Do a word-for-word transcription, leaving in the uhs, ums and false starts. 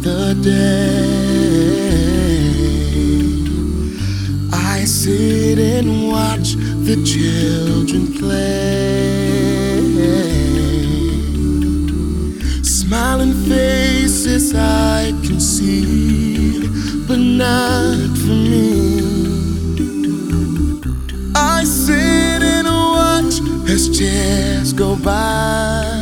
the day. I sit and watch the children play. Smiling faces I can see, but not for me. I sit and watch as years go by.